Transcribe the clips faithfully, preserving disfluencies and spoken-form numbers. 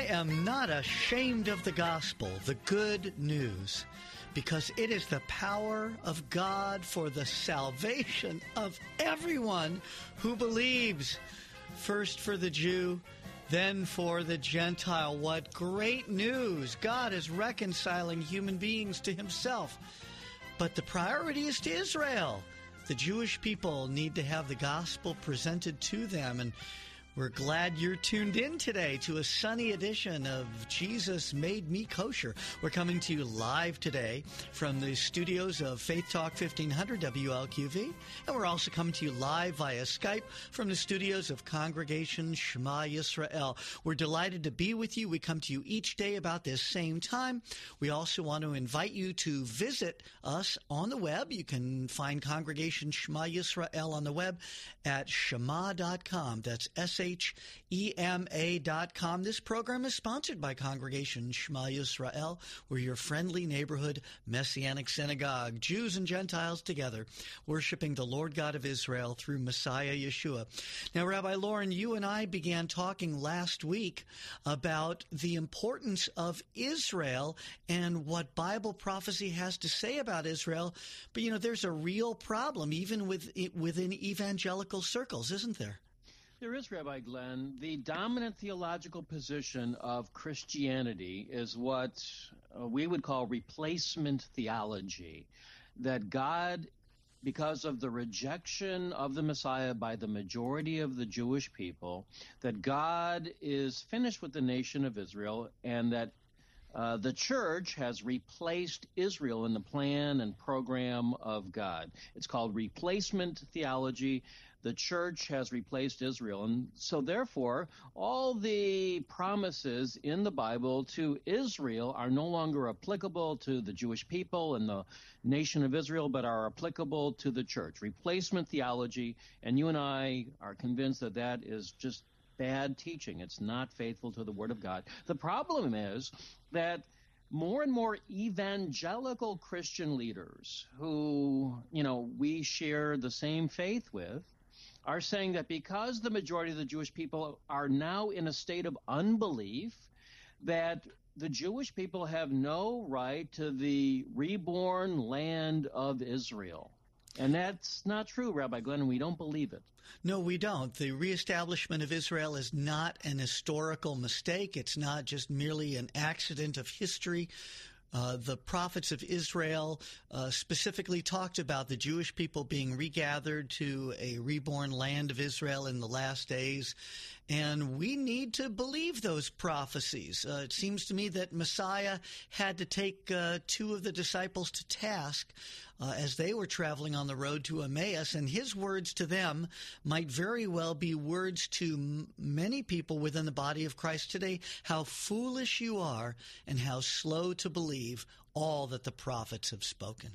I am not ashamed of the gospel, the good news, because it is the power of God for the salvation of everyone who believes. First for the Jew, then for the Gentile. What great news! God is reconciling human beings to himself. But the priority is to Israel. The Jewish people need to have the gospel presented to them, and we're glad you're tuned in today to a sunny edition of Jesus Made Me Kosher. We're coming to you live today from the studios of Faith Talk fifteen hundred W L Q V, and we're also coming to you live via Skype from the studios of Congregation Shema Yisrael. We're delighted to be with you. We come to you each day about this same time. We also want to invite you to visit us on the web. You can find Congregation Shema Yisrael on the web at shema dot com. That's S H E M A dot com. This program is sponsored by Congregation Shema Yisrael. We're your friendly neighborhood Messianic synagogue, Jews and Gentiles together, worshiping the Lord God of Israel through Messiah Yeshua. Now, Rabbi Lauren, you and I began talking last week about the importance of Israel and what Bible prophecy has to say about Israel. But, you know, there's a real problem even with, within evangelical circles, isn't there? There is, Rabbi Glenn. The dominant theological position of Christianity is what uh, we would call replacement theology, that God, because of the rejection of the Messiah by the majority of the Jewish people, that God is finished with the nation of Israel, and that Uh, the church has replaced Israel in the plan and program of God. It's called replacement theology. The church has replaced Israel. And so therefore, all the promises in the Bible to Israel are no longer applicable to the Jewish people and the nation of Israel, but are applicable to the church. Replacement theology. And you and I are convinced that that is just bad teaching. It's not faithful to the Word of God. The problem is that more and more evangelical Christian leaders who, you know, we share the same faith with are saying that because the majority of the Jewish people are now in a state of unbelief, that the Jewish people have no right to the reborn land of Israel. And that's not true, Rabbi Glenn, and we don't believe it. No, we don't. The reestablishment of Israel is not an historical mistake. It's not just merely an accident of history. Uh, the prophets of Israel uh, specifically talked about the Jewish people being regathered to a reborn land of Israel in the last days. And we need to believe those prophecies. Uh, it seems to me that Messiah had to take uh, two of the disciples to task uh, as they were traveling on the road to Emmaus, and his words to them might very well be words to m- many people within the body of Christ today. How foolish you are, and how slow to believe all that the prophets have spoken.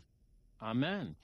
Amen.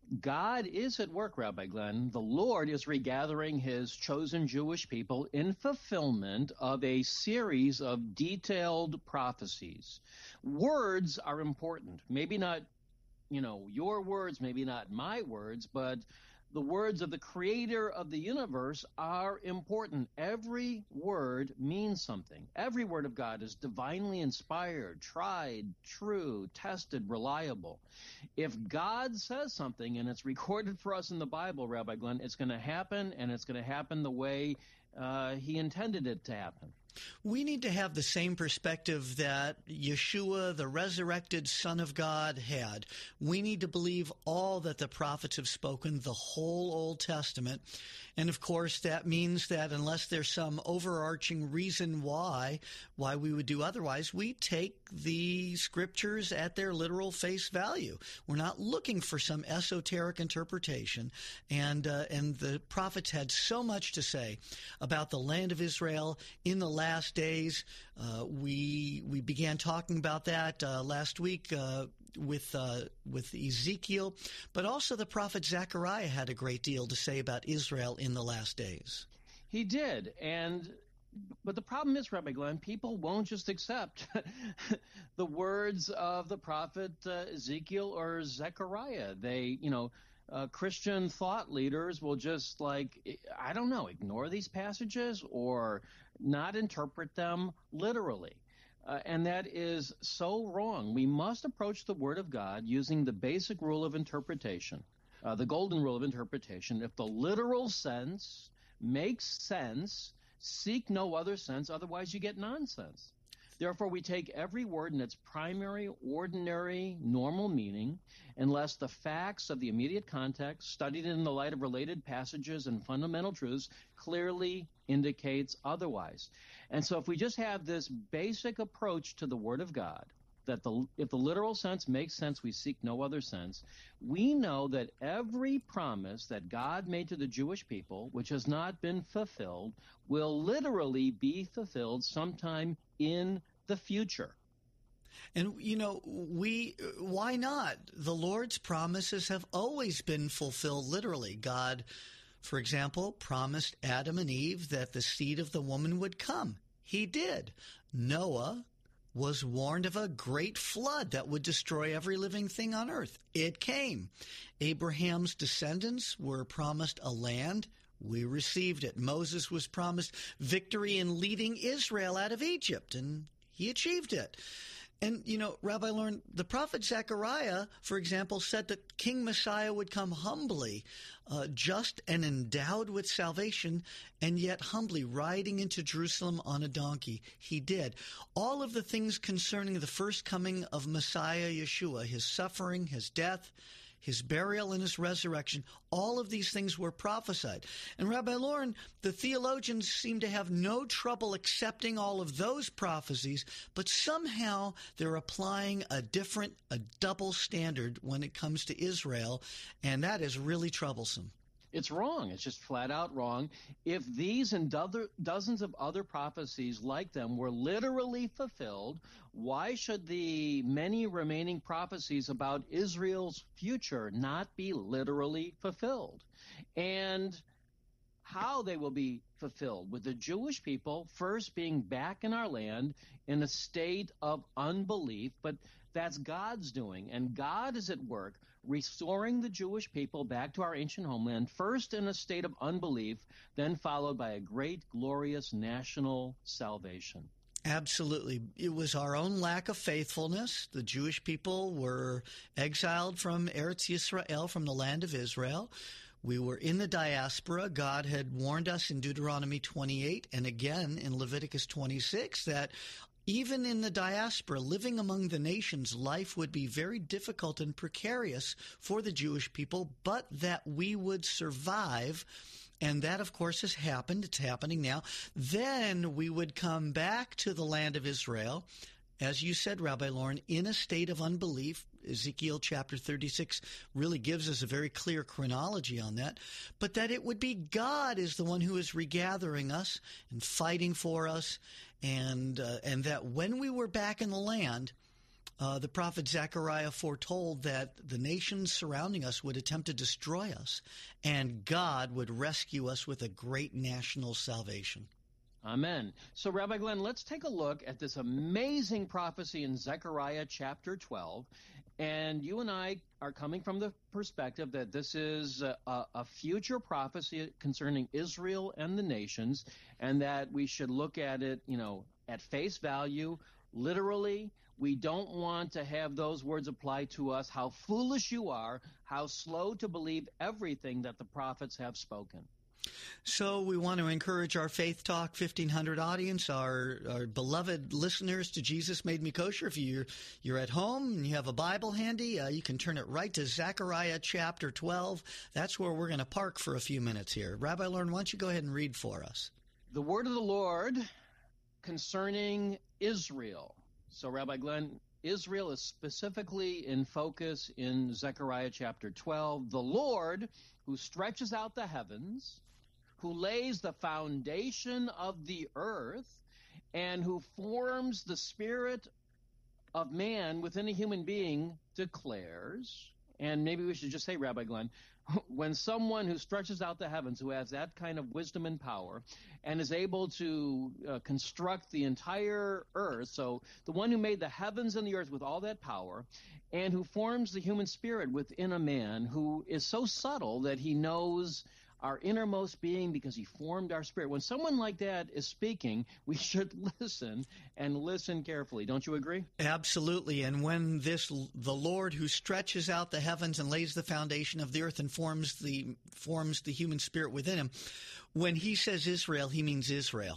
God is at work, Rabbi Glenn. The Lord is regathering his chosen Jewish people in fulfillment of a series of detailed prophecies. Words are important. Maybe not, you know, your words, maybe not my words, but the words of the creator of the universe are important. Every word means something. Every word of God is divinely inspired, tried, true, tested, reliable. If God says something and it's recorded for us in the Bible, Rabbi Glenn, it's going to happen, and it's going to happen the way uh, he intended it to happen. We need to have the same perspective that Yeshua, the resurrected Son of God, had. We need to believe all that the prophets have spoken, the whole Old Testament. And, of course, that means that unless there's some overarching reason why, why we would do otherwise, we take the scriptures at their literal face value. We're not looking for some esoteric interpretation. And, uh, and the prophets had so much to say about the land of Israel in the last days. Uh, we we began talking about that uh, last week uh, with uh, with Ezekiel, but also the prophet Zechariah had a great deal to say about Israel in the last days. He did, and but the problem is, Rabbi Glenn, people won't just accept the words of the prophet uh, Ezekiel or Zechariah. They, you know, uh, Christian thought leaders will just, like, I don't know, ignore these passages or not interpret them literally. Uh, and that is so wrong. We must approach the Word of God using the basic rule of interpretation, uh, the golden rule of interpretation. If the literal sense makes sense, seek no other sense, otherwise you get nonsense. Therefore, we take every word in its primary, ordinary, normal meaning, unless the facts of the immediate context, studied in the light of related passages and fundamental truths, clearly indicates otherwise. And so if we just have this basic approach to the Word of God, that the if the literal sense makes sense, we seek no other sense, we know that every promise that God made to the Jewish people, which has not been fulfilled, will literally be fulfilled sometime in the future. And, you know, we, why not? The Lord's promises have always been fulfilled literally. God, for example, promised Adam and Eve that the seed of the woman would come. He did. Noah was warned of a great flood that would destroy every living thing on earth. It came. Abraham's descendants were promised a land. We received it. Moses was promised victory in leading Israel out of Egypt, and he achieved it. And, you know, Rabbi Lauren, the prophet Zechariah, for example, said that King Messiah would come humbly, uh, just and endowed with salvation, and yet humbly riding into Jerusalem on a donkey. He did. All of the things concerning the first coming of Messiah Yeshua, his suffering, his death, his burial, and his resurrection, all of these things were prophesied. And Rabbi Lauren, the theologians seem to have no trouble accepting all of those prophecies, but somehow they're applying a different, a double standard when it comes to Israel, and that is really troublesome. It's wrong. It's just flat out wrong. If these and do- dozens of other prophecies like them were literally fulfilled, why should the many remaining prophecies about Israel's future not be literally fulfilled? And how they will be fulfilled, with the Jewish people first being back in our land in a state of unbelief, but that's God's doing, and God is at work restoring the Jewish people back to our ancient homeland, first in a state of unbelief, then followed by a great, glorious national salvation. Absolutely. It was our own lack of faithfulness. The Jewish people were exiled from Eretz Yisrael, from the land of Israel. We were in the diaspora. God had warned us in Deuteronomy twenty-eight and again in Leviticus twenty-six that even in the diaspora, living among the nations, life would be very difficult and precarious for the Jewish people, but that we would survive. And that, of course, has happened. It's happening now. Then we would come back to the land of Israel, as you said, Rabbi Lauren, in a state of unbelief. Ezekiel chapter thirty-six really gives us a very clear chronology on that. But that it would be God is the one who is regathering us and fighting for us. And uh, and that when we were back in the land, uh, the prophet Zechariah foretold that the nations surrounding us would attempt to destroy us, and God would rescue us with a great national salvation. Amen. So, Rabbi Glenn, let's take a look at this amazing prophecy in Zechariah chapter twelve. And you and I are coming from the perspective that this is a, a future prophecy concerning Israel and the nations, and that we should look at it, you know, at face value, literally. We don't want to have those words apply to us. How foolish you are, how slow to believe everything that the prophets have spoken. So we want to encourage our Faith Talk fifteen hundred audience, our, our beloved listeners to Jesus Made Me Kosher. If you're, you're at home and you have a Bible handy, uh, you can turn it right to Zechariah chapter twelve. That's where we're going to park for a few minutes here. Rabbi Lauren, why don't you go ahead and read for us? The word of the Lord concerning Israel. So, Rabbi Glenn, Israel is specifically in focus in Zechariah chapter twelve. The Lord, who stretches out the heavens, who lays the foundation of the earth, and who forms the spirit of man within a human being, declares, and maybe we should just say, Rabbi Glenn, when someone who stretches out the heavens, who has that kind of wisdom and power, and is able to uh, construct the entire earth, so the one who made the heavens and the earth with all that power, and who forms the human spirit within a man, who is so subtle that he knows our innermost being because he formed our spirit. When someone like that is speaking, we should listen and listen carefully. Don't you agree? Absolutely. And when this, the Lord who stretches out the heavens and lays the foundation of the earth and forms the, forms the human spirit within him, when he says Israel, he means Israel.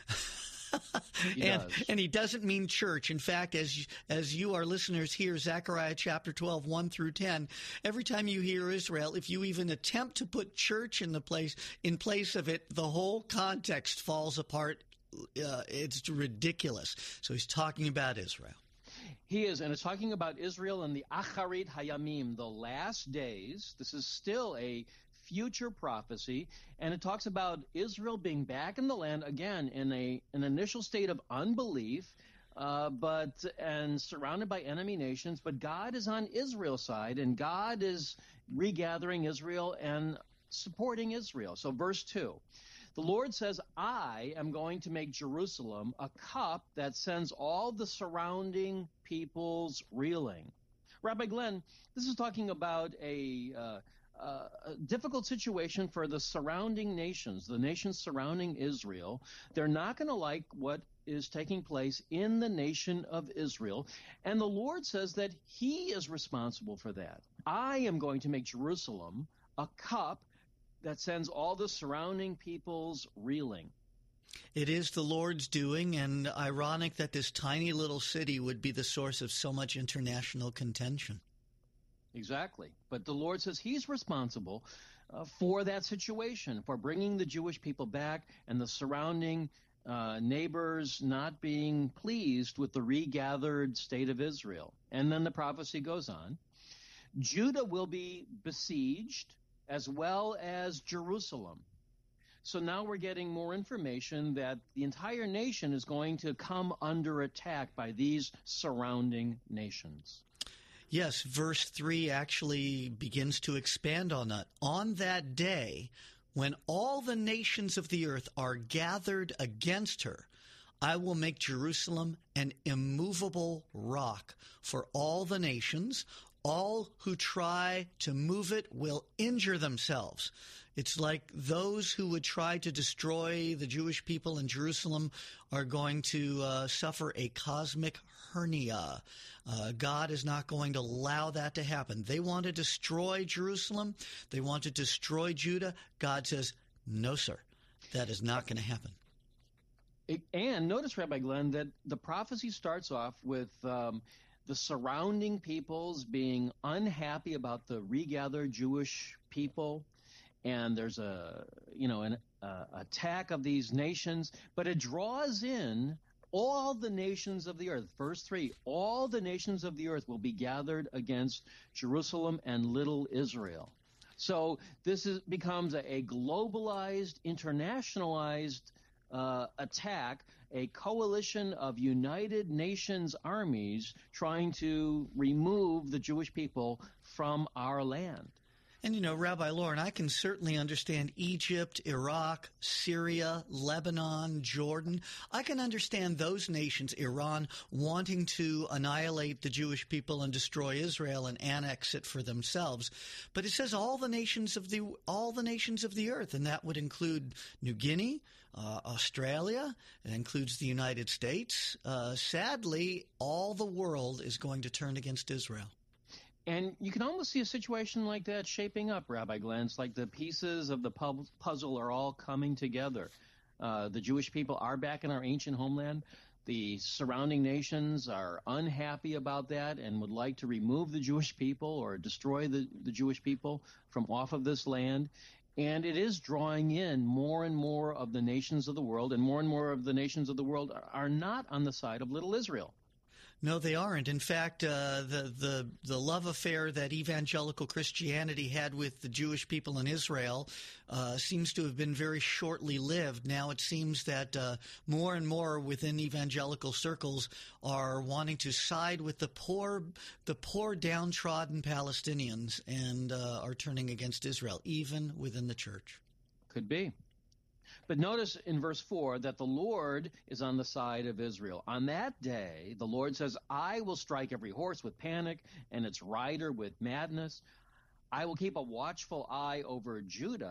He and, does. and he doesn't mean church. In fact, as as you, our listeners, hear Zechariah chapter twelve, one through ten, every time you hear Israel, if you even attempt to put church in the place in place of it, the whole context falls apart. Uh, it's ridiculous. So he's talking about Israel. He is, and it's talking about Israel in the Acharit Hayamim, the last days. This is still a future prophecy, and it talks about Israel being back in the land again in a an initial state of unbelief, uh, but and surrounded by enemy nations. But God is on Israel's side, and God is regathering Israel and supporting Israel. So, verse two. The Lord says, I am going to make Jerusalem a cup that sends all the surrounding peoples reeling. Rabbi Glenn, this is talking about a, uh, uh, a difficult situation for the surrounding nations, the nations surrounding Israel. They're not going to like what is taking place in the nation of Israel. And the Lord says that he is responsible for that. I am going to make Jerusalem a cup that sends all the surrounding peoples reeling. It is the Lord's doing, and ironic that this tiny little city would be the source of so much international contention. Exactly. But the Lord says he's responsible uh, for that situation, for bringing the Jewish people back and the surrounding uh, neighbors not being pleased with the regathered state of Israel. And then the prophecy goes on. Judah will be besieged, as well as Jerusalem. So now we're getting more information that the entire nation is going to come under attack by these surrounding nations. Yes, verse three actually begins to expand on that. On that day, when all the nations of the earth are gathered against her, I will make Jerusalem an immovable rock for all the nations. All who try to move it will injure themselves. It's like those who would try to destroy the Jewish people in Jerusalem are going to uh, suffer a cosmic hernia. Uh, God is not going to allow that to happen. They want to destroy Jerusalem. They want to destroy Judah. God says, no, sir, that is not going to happen. It, and notice, Rabbi Glenn, that the prophecy starts off with um, the surrounding peoples being unhappy about the regathered Jewish people, and there's a you know an uh, attack of these nations, but it draws in all the nations of the earth. Verse three: all the nations of the earth will be gathered against Jerusalem and little Israel. So this is becomes a, a globalized, internationalized uh, attack. A coalition of United Nations armies trying to remove the Jewish people from our land. And, you know, Rabbi Lauren, I can certainly understand Egypt, Iraq, Syria, Lebanon, Jordan. I can understand those nations, Iran, wanting to annihilate the Jewish people and destroy Israel and annex it for themselves. But it says all the nations of the all the nations of the earth, and that would include New Guinea, Uh, Australia, it includes the United States. Uh, sadly, all the world is going to turn against Israel. And you can almost see a situation like that shaping up, Rabbi Glenn. It's like the pieces of the pu- puzzle are all coming together. Uh, the Jewish people are back in our ancient homeland. The surrounding nations are unhappy about that and would like to remove the Jewish people or destroy the, the Jewish people from off of this land. And it is drawing in more and more of the nations of the world, and more and more of the nations of the world are not on the side of little Israel. No, they aren't. In fact, uh, the, the the love affair that evangelical Christianity had with the Jewish people in Israel uh, seems to have been very shortly lived. Now it seems that uh, more and more within evangelical circles are wanting to side with the poor, the poor downtrodden Palestinians, and uh, are turning against Israel, even within the church. Could be. But notice in verse four that the Lord is on the side of Israel. On that day, the Lord says, I will strike every horse with panic and its rider with madness. I will keep a watchful eye over Judah,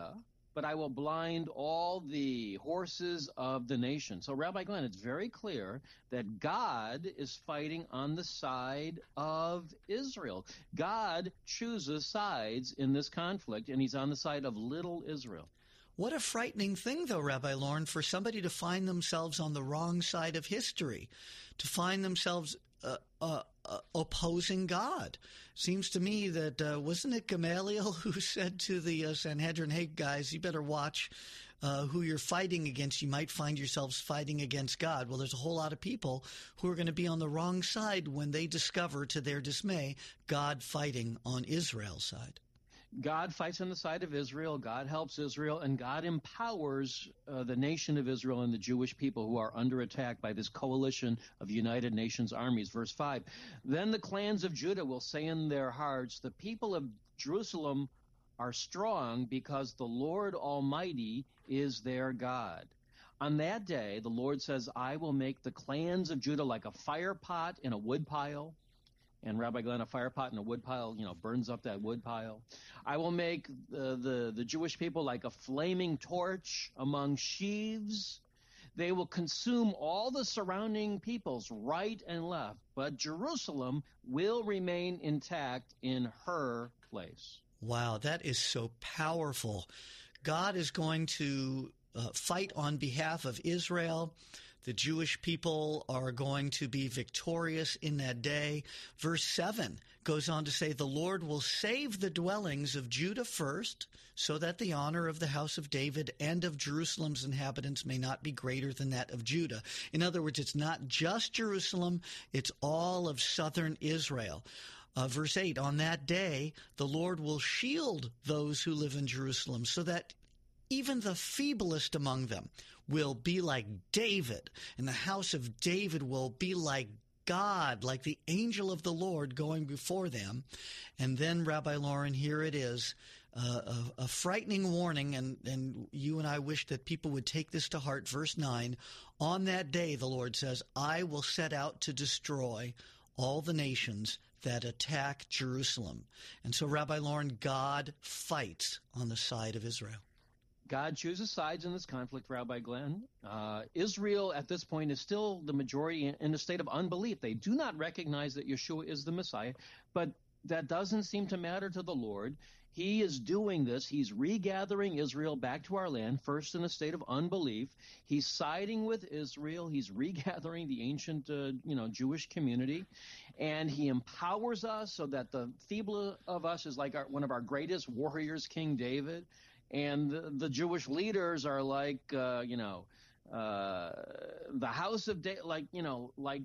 but I will blind all the horses of the nation. So, Rabbi Glenn, it's very clear that God is fighting on the side of Israel. God chooses sides in this conflict, and he's on the side of little Israel. What a frightening thing, though, Rabbi Lauren, for somebody to find themselves on the wrong side of history, to find themselves uh, uh, uh, opposing God. Seems to me that, uh, wasn't it Gamaliel who said to the uh, Sanhedrin, hey, guys, you better watch uh, who you're fighting against. You might find yourselves fighting against God. Well, there's a whole lot of people who are going to be on the wrong side when they discover, to their dismay, God fighting on Israel's side. God fights on the side of Israel, God helps Israel, and God empowers uh, the nation of Israel and the Jewish people who are under attack by this coalition of United Nations armies. Verse five, then the clans of Judah will say in their hearts, the people of Jerusalem are strong because the Lord Almighty is their God. On that day, the Lord says, I will make the clans of Judah like a fire pot in a wood pile. And Rabbi Glenn, a fire pot in a wood pile, you know, burns up that wood pile. I will make the, the, the Jewish people like a flaming torch among sheaves. They will consume all the surrounding peoples right and left, but Jerusalem will remain intact in her place. Wow, that is so powerful. God is going to uh, fight on behalf of Israel. The Jewish people are going to be victorious in that day. Verse seven goes on to say, the Lord will save the dwellings of Judah first, so that the honor of the house of David and of Jerusalem's inhabitants may not be greater than that of Judah. In other words, it's not just Jerusalem, it's all of southern Israel. Uh, verse eight, on that day, the Lord will shield those who live in Jerusalem, so that even the feeblest among them will be like David, and the house of David will be like God, like the angel of the Lord going before them. And then, Rabbi Lauren, here it is, uh, a, a frightening warning, and, and you and I wish that people would take this to heart. Verse nine, on that day, the Lord says, I will set out to destroy all the nations that attack Jerusalem. And so, Rabbi Lauren, God fights on the side of Israel. God chooses sides in this conflict, Rabbi Glenn. Uh, Israel at this point is still the majority in, in a state of unbelief. They do not recognize that Yeshua is the Messiah, but that doesn't seem to matter to the Lord. He is doing this. He's regathering Israel back to our land, first in a state of unbelief. He's siding with Israel. He's regathering the ancient, uh, you know, Jewish community, and he empowers us so that the feeble of us is like our, one of our greatest warriors, King David. And the, the Jewish leaders are like, uh, you know, uh, the house of, da- like, you know, like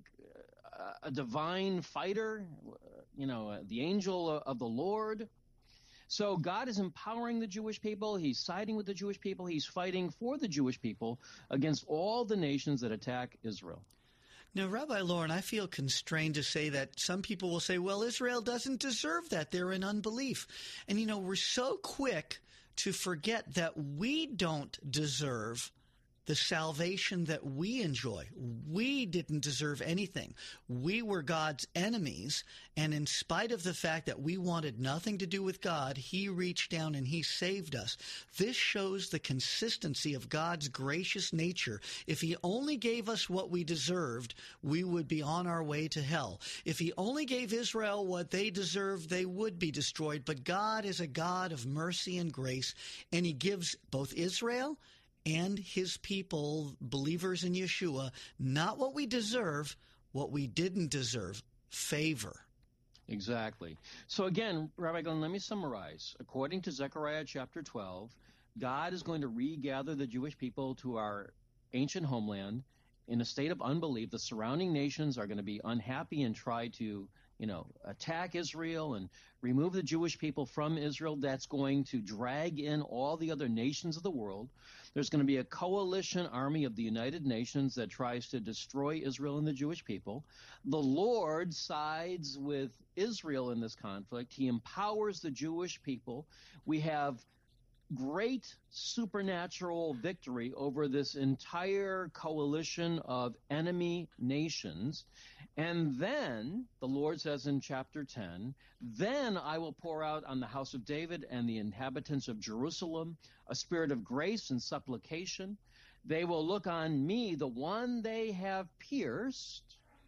a divine fighter, you know, the angel of the Lord. So God is empowering the Jewish people. He's siding with the Jewish people. He's fighting for the Jewish people against all the nations that attack Israel. Now, Rabbi Lauren, I feel constrained to say that some people will say, well, Israel doesn't deserve that. They're in unbelief. And, you know, we're so quick to forget that we don't deserve the salvation that we enjoy. We didn't deserve anything. We were God's enemies, and in spite of the fact that we wanted nothing to do with God, he reached down and he saved us. This shows the consistency of God's gracious nature. If he only gave us what we deserved, we would be on our way to hell. If he only gave Israel what they deserved, they would be destroyed. But God is a God of mercy and grace, and he gives both Israel and his people, believers in Yeshua, not what we deserve, what we didn't deserve, favor. Exactly. So again, Rabbi Glenn, let me summarize. According to Zechariah chapter twelve, God is going to regather the Jewish people to our ancient homeland in a state of unbelief. The surrounding nations are going to be unhappy and try to, you know, attack Israel and remove the Jewish people from Israel. That's going to drag in all the other nations of the world. There's going to be a coalition army of the United Nations that tries to destroy Israel and the Jewish people. The Lord sides with Israel in this conflict. He empowers the Jewish people. We have great supernatural victory over this entire coalition of enemy nations. And then, the Lord says in chapter ten, then I will pour out on the house of David and the inhabitants of Jerusalem a spirit of grace and supplication. They will look on me, the one they have pierced,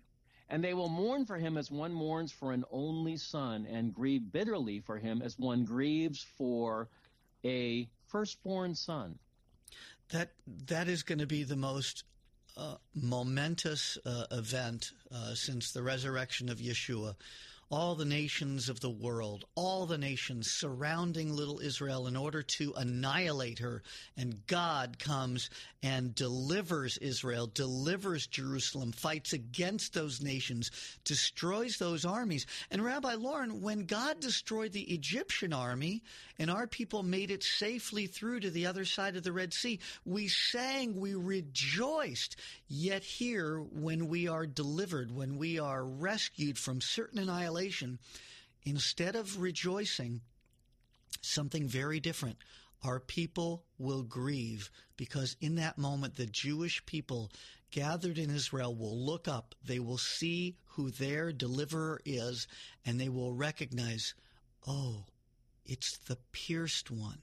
and they will mourn for him as one mourns for an only son, and grieve bitterly for him as one grieves for a firstborn son. That that is going to be the most uh, momentous uh, event uh, since the resurrection of Yeshua. All the nations of the world, all the nations surrounding little Israel in order to annihilate her. And God comes and delivers Israel, delivers Jerusalem, fights against those nations, destroys those armies. And Rabbi Lauren, when God destroyed the Egyptian army and our people made it safely through to the other side of the Red Sea, we sang, we rejoiced. Yet here, when we are delivered, when we are rescued from certain annihilation, instead of rejoicing, something very different. Our people will grieve, because in that moment the Jewish people gathered in Israel will look up, they will see who their deliverer is, and they will recognize, oh, it's the pierced one.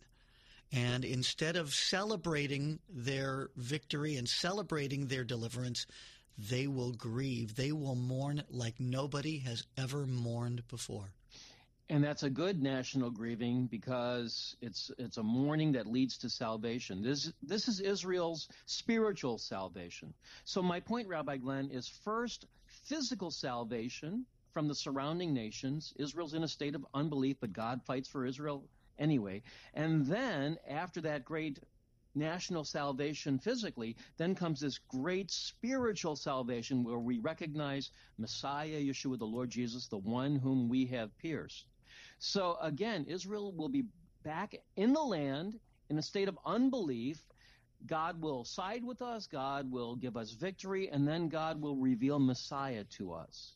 And instead of celebrating their victory and celebrating their deliverance, they will grieve. They will mourn like nobody has ever mourned before. And that's a good national grieving, because it's it's a mourning that leads to salvation. This this is Israel's spiritual salvation. So my point, Rabbi Glenn, is first physical salvation from the surrounding nations. Israel's in a state of unbelief, but God fights for Israel anyway. And then after that great national salvation physically, then comes this great spiritual salvation where we recognize Messiah, Yeshua, the Lord Jesus, the one whom we have pierced. So again, Israel will be back in the land in a state of unbelief. God will side with us, God will give us victory, and then God will reveal Messiah to us.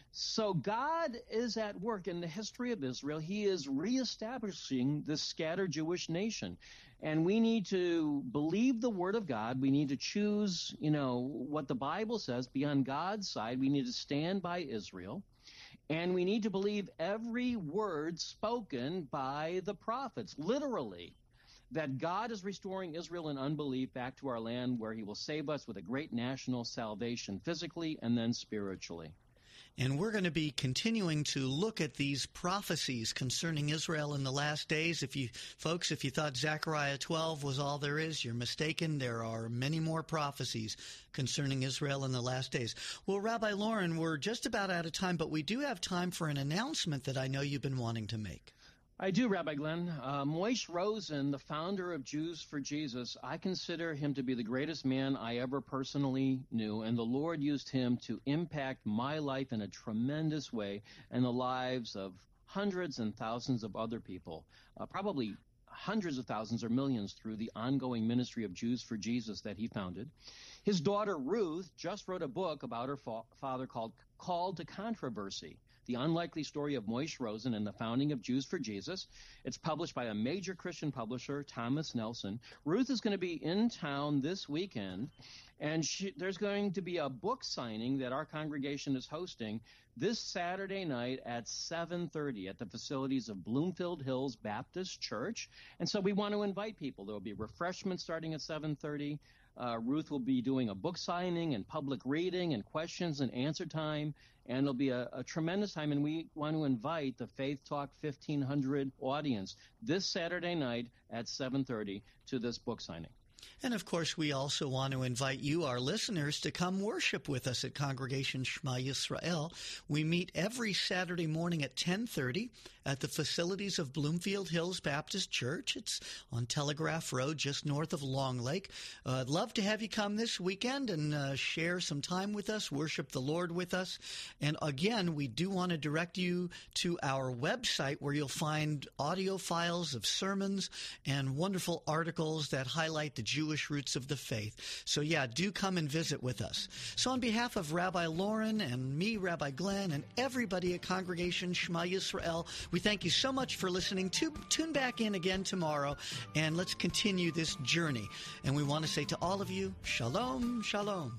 So God is at work in the history of Israel. He is reestablishing this scattered Jewish nation. And we need to believe the word of God. We need to choose, you know, what the Bible says, be on God's side. We need to stand by Israel. And we need to believe every word spoken by the prophets, literally, that God is restoring Israel in unbelief back to our land, where he will save us with a great national salvation physically and then spiritually. And we're going to be continuing to look at these prophecies concerning Israel in the last days. If you, folks, if you thought Zechariah twelve was all there is, you're mistaken. There are many more prophecies concerning Israel in the last days. Well, Rabbi Lauren, we're just about out of time, but we do have time for an announcement that I know you've been wanting to make. I do, Rabbi Glenn. Uh, Moshe Rosen, the founder of Jews for Jesus, I consider him to be the greatest man I ever personally knew, and the Lord used him to impact my life in a tremendous way and the lives of hundreds and thousands of other people, uh, probably hundreds of thousands or millions through the ongoing ministry of Jews for Jesus that he founded. His daughter Ruth just wrote a book about her fa- father called Called to Controversy, The Unlikely Story of Moshe Rosen and the Founding of Jews for Jesus. It's published by a major Christian publisher, Thomas Nelson. Ruth is going to be in town this weekend, and she, there's going to be a book signing that our congregation is hosting this Saturday night at seven thirty at the facilities of Bloomfield Hills Baptist Church. And so we want to invite people. There will be refreshments starting at seven thirty. Uh, Ruth will be doing a book signing and public reading and questions and answer time, and it'll be a, a tremendous time, and we want to invite the Faith Talk fifteen hundred audience this Saturday night at seven thirty to this book signing. And, of course, we also want to invite you, our listeners, to come worship with us at Congregation Shema Yisrael. We meet every Saturday morning at ten thirty at the facilities of Bloomfield Hills Baptist Church. It's on Telegraph Road, just north of Long Lake. Uh, I'd love to have you come this weekend and uh, share some time with us, worship the Lord with us. And, again, we do want to direct you to our website, where you'll find audio files of sermons and wonderful articles that highlight the Jewish roots of the faith. So yeah, do come and visit with us. So on behalf of Rabbi Lauren and me, Rabbi Glenn, and everybody at Congregation Shema Yisrael, we thank you so much for listening. To, tune back in again tomorrow, and let's continue this journey. And we want to say to all of you, Shalom, Shalom.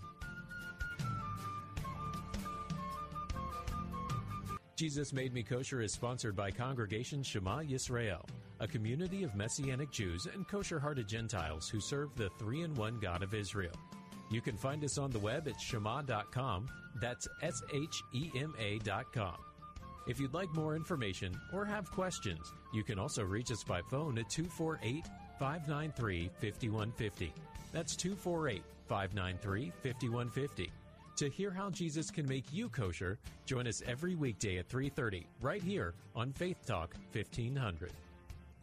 Jesus Made Me Kosher is sponsored by Congregation Shema Yisrael, a community of Messianic Jews and kosher-hearted Gentiles who serve the three-in-one God of Israel. You can find us on the web at shema dot com. That's S H E M A dot com. If you'd like more information or have questions, you can also reach us by phone at two four eight, five nine three, five one five zero. That's two four eight, five nine three, five one five zero. To hear how Jesus can make you kosher, join us every weekday at three thirty right here on Faith Talk fifteen hundred.